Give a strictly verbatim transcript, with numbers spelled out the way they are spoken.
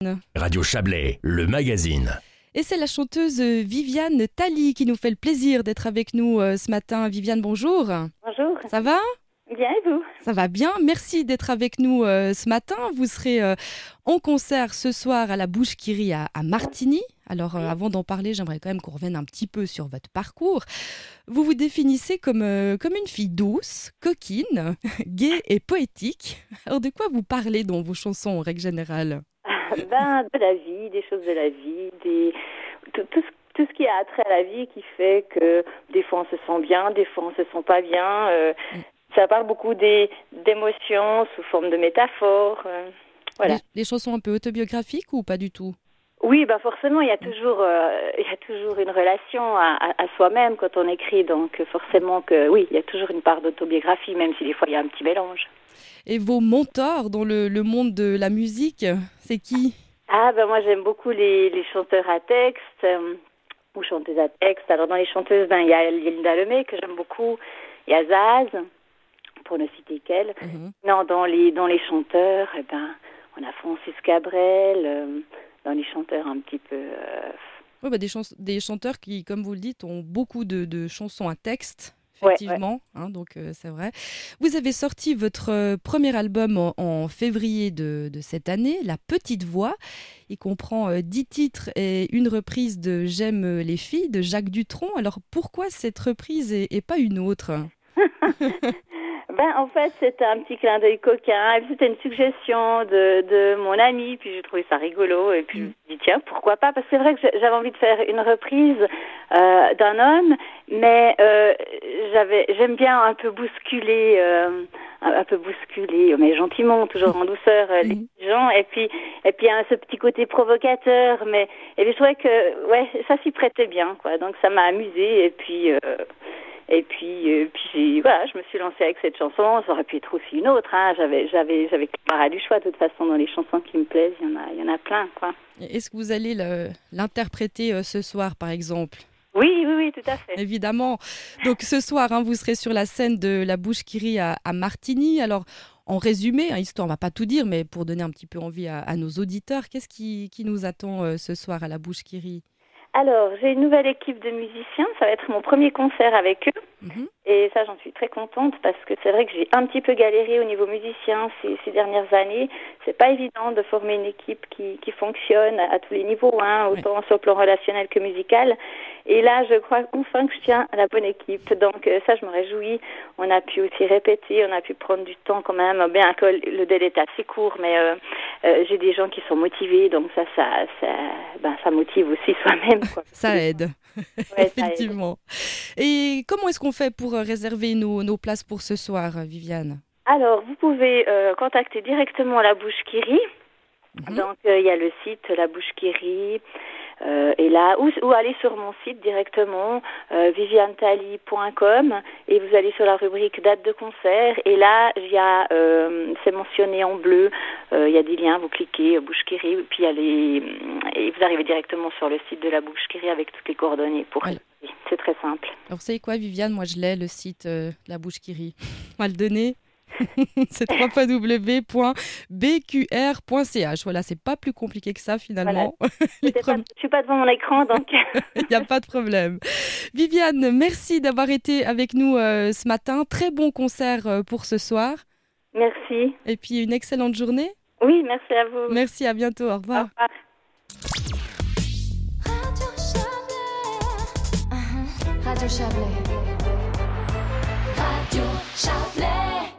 Radio Chablais, le magazine. Et c'est la chanteuse Viviane Tally qui nous fait le plaisir d'être avec nous euh, ce matin. Viviane, bonjour. Bonjour. Ça va ? Bien, et vous ? Ça va bien. Merci d'être avec nous euh, ce matin. Vous serez euh, en concert ce soir à la Bouche qui rit à, à Martigny. Alors, euh, avant d'en parler, j'aimerais quand même qu'on revienne un petit peu sur votre parcours. Vous vous définissez comme, euh, comme une fille douce, coquine, gaie et poétique. Alors, de quoi vous parlez dans vos chansons en règle générale ? Ben, de la vie, des choses de la vie, des... tout, tout, ce, tout ce qui a trait à la vie qui fait que des fois on se sent bien, des fois on se sent pas bien. Euh, mm. Ça parle beaucoup des, d'émotions sous forme de métaphores. Euh, voilà. Les, les chansons un peu autobiographiques ou pas du tout ? Oui, bah forcément, il y a toujours, euh, il y a toujours une relation à, à, à soi-même quand on écrit. Donc forcément que oui, il y a toujours une part d'autobiographie, même si des fois il y a un petit mélange. Et vos mentors dans le, le monde de la musique, c'est qui ? Ah ben moi j'aime beaucoup les, les chanteurs à texte euh, ou chanteuses à texte. Alors dans les chanteuses, ben il y a Linda Lemay que j'aime beaucoup, il y a Zaz, pour ne citer qu'elle. Mm-hmm. Non, dans les dans les chanteurs, eh ben on a Francis Cabrel. Euh, dans les chanteurs un petit peu. Euh... Oui, bah des, chans- des chanteurs qui, comme vous le dites, ont beaucoup de, de chansons à texte. Effectivement, ouais, ouais. Hein, donc euh, c'est vrai. Vous avez sorti votre euh, premier album en, en février de, de cette année, La Petite Voix. Il comprend euh, dix titres et une reprise de J'aime les filles de Jacques Dutronc. Alors pourquoi cette reprise et, et pas une autre ? Ben, en fait, c'était un petit clin d'œil coquin. Et puis, c'était une suggestion de, de mon ami. Puis, j'ai trouvé ça rigolo. Et puis, mm. je me suis dit, tiens, pourquoi pas ? Parce que c'est vrai que j'avais envie de faire une reprise euh, d'un homme. Mais euh, j'avais, j'aime bien un peu bousculer, euh, un, un peu bousculer, mais gentiment, toujours en douceur, euh, mm. les gens. Et puis, et puis, il y a ce petit côté provocateur. Mais et puis, je trouvais que, ouais, ça s'y prêtait bien, quoi. Donc, ça m'a amusée. Et puis... Euh, Et puis, euh, puis j'ai, voilà, je me suis lancée avec cette chanson. Ça aurait pu être aussi une autre. Hein. J'avais, j'avais, j'avais pas du choix. De toute façon, dans les chansons qui me plaisent, il y en a, il y en a plein, quoi. Est-ce que vous allez le, l'interpréter euh, ce soir, par exemple ? Oui, oui, oui, tout à fait. Évidemment. Donc ce soir, hein, vous serez sur la scène de la Bouche qui rit à, à Martigny. Alors, en résumé, hein, histoire, on va pas tout dire, mais pour donner un petit peu envie à, à nos auditeurs, qu'est-ce qui, qui nous attend euh, ce soir à la Bouche qui rit ? Alors, j'ai une nouvelle équipe de musiciens. Ça va être mon premier concert avec eux. Mmh. Et ça, j'en suis très contente parce que c'est vrai que j'ai un petit peu galéré au niveau musicien ces, ces dernières années. C'est pas évident de former une équipe qui, qui fonctionne à, à tous les niveaux, hein, autant oui. sur le plan relationnel que musical. Et là, je crois enfin que je tiens à la bonne équipe. Donc euh, ça, je me réjouis. On a pu aussi répéter, on a pu prendre du temps quand même. Bien que le délai est assez court, mais euh, euh, j'ai des gens qui sont motivés. Donc ça, ça, ça, ben, ça motive aussi soi-même, quoi. Ça aide. Ouais, effectivement. Ça aide. Et comment est-ce qu'on fait pour réserver nos, nos places pour ce soir, Viviane ? Alors, vous pouvez euh, contacter directement la Bouche qui rit. Mm-hmm. Donc, il euh, y a le site La Bouche qui rit. Euh, et là, ou, ou aller sur mon site directement, euh, viviane tally point com, et vous allez sur la rubrique date de concert, et là, il y a, euh, c'est mentionné en bleu, il euh, y a des liens, vous cliquez, Bouche qui rit, puis il y a les, et vous arrivez directement sur le site de la Bouche qui rit avec toutes les coordonnées pour voilà. C'est très simple. Alors, vous savez quoi, Viviane, moi je l'ai, le site euh, La Bouche qui rit. On va le donner. C'est w w w point b q r point c h. Voilà, c'est pas plus compliqué que ça finalement. Voilà. Pre... Pas, je suis pas devant mon écran, donc il n'y a pas de problème. Viviane, merci d'avoir été avec nous euh, ce matin. Très bon concert euh, pour ce soir. Merci. Et puis une excellente journée. Oui, merci à vous. Merci, à bientôt. Au revoir. Au revoir. Radio Chablais. Uh-huh. Radio Chablais.